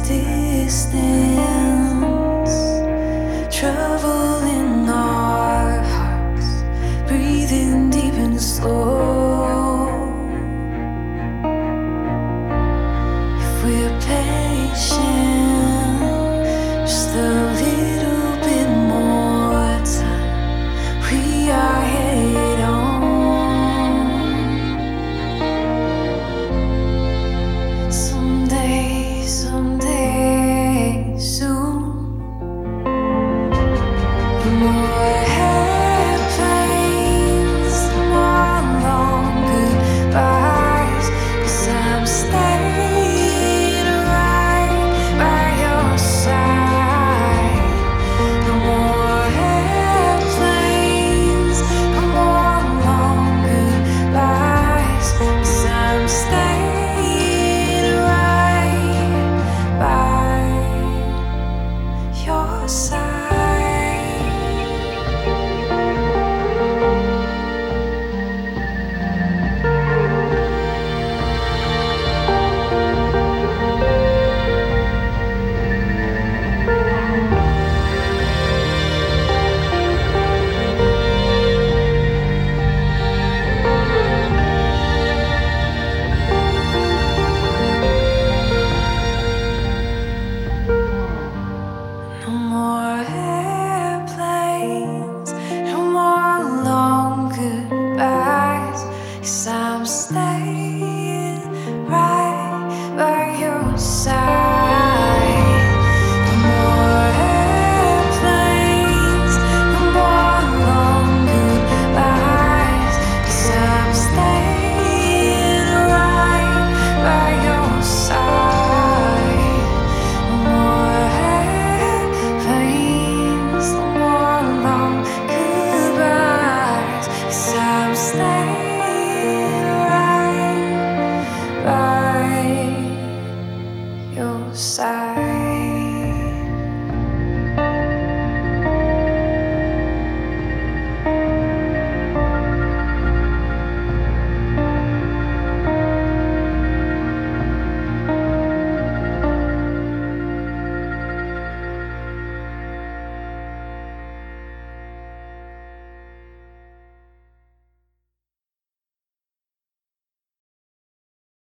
distance, trouble in our hearts, breathing deep and slow. If we're patient, just a little bit more time, we are headed on. Someday soon. The more airplanes, the more long goodbyes. 'Cause I'm staying right by your side. The more airplanes, the more long goodbyes. 'Cause I'm staying right by your side. No more airplanes, no more long goodbyes. 'Cause I'm staying